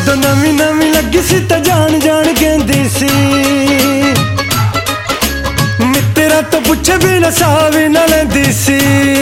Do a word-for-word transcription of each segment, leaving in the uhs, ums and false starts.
जदों नवी नवी लगी सी तां जान जान कहंदी सी, मित्तरां तो पुछे बिना साह भी ना लैंदी सी।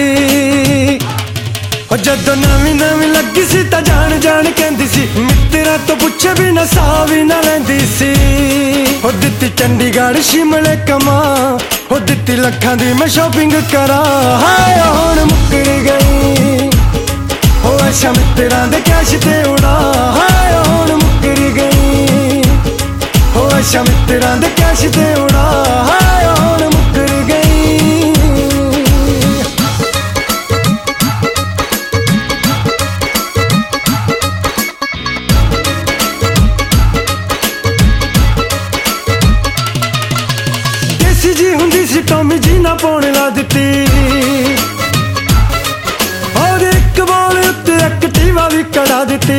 जदों नवी नवी लगी सी तां जान जान कहंदी सी, मित्तरां तो पुछे बिना साह भी ना लैंदी सी। हो दित्ती चंडीगढ़ शिमले कमा, हो दित्ती लखां दी मैं शॉपिंग करा, हाय हुण मुक्कर गई हो ऐशा मित्तरां दे कैश ते उड़ा, हाय हुण मुक्कर गई हो ऐशा मित्तरां दे कैश ते उड़ा, हाय हुण मुक्कर गई। देसी जी हुंदी सी टॉमी जी ना पाउण ला दित्ती, एक्टिवा भी कड़ा दित्ती।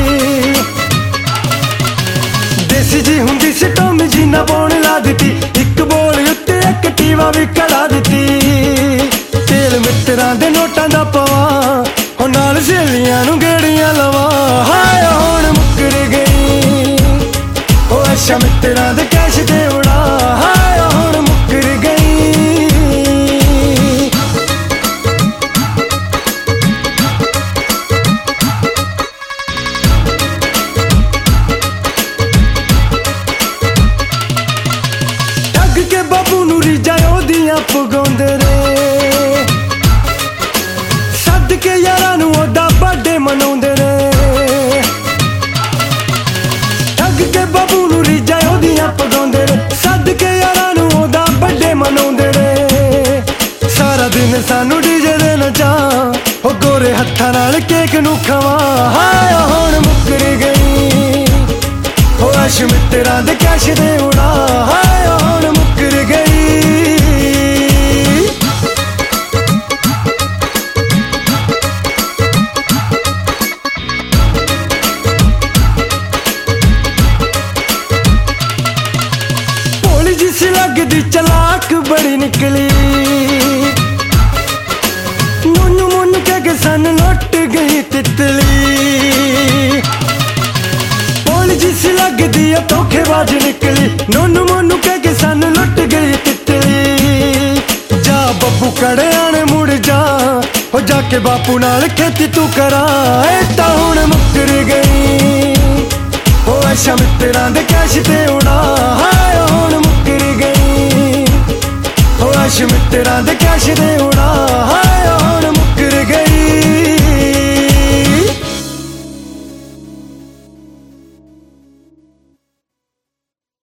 देसी जी हुंदी सी टॉमी जी ना पाउण ला दित्ती, इक बोल उत्ते एक्टिवा भी कड़ा दित्ती। तेल मित्तरां दे नोटां दा पवां, हो नाल सहेलियां नूं गेड़ियां लवां, हाय हुण मुक्कर गई हो ऐशा मित्तरां दे कैश ते उड़ा, हाय हुण मुक्कर गई। के बाबू नूं रीझां ओदियां पुगाउंदे रे, सद के यारां नूं ओदा बर्थडे मनाउंदे रे। ठग के बाबू नूं रीझां ओदियां पुगाउंदे रे, सद के यारां नूं ओदा बर्थडे मनाउंदे रे। सारा दिन सानू डीजे दे नचां, ओ गोरे हत्थां नाल केक नूं खवां, हाय हुण मुक्कर गई हो ऐश मित्तरां दे कैश दे उड़ा, हाय हुण मुक्कर गई। भोली जी सी लगदी चलाक बड़ी निकली, मुन्नू मुन्नू कह के सन लुट गई तितली। जिस लगदी है धोखेबाज निकली, नोनू मोनू कह के सन लुट गई तितली। जा बब्बू कड़ियां ने मुड़ जा, हो जाके बापू नाल खेती तू करा, ए तां हुण मुक्कर गई हो ऐशा मित्तरां दे कैश ते उड़ा, हाय हुण मुक्कर गई हो ऐश मित्तरां दे कैश ते उड़ा, हाय हुण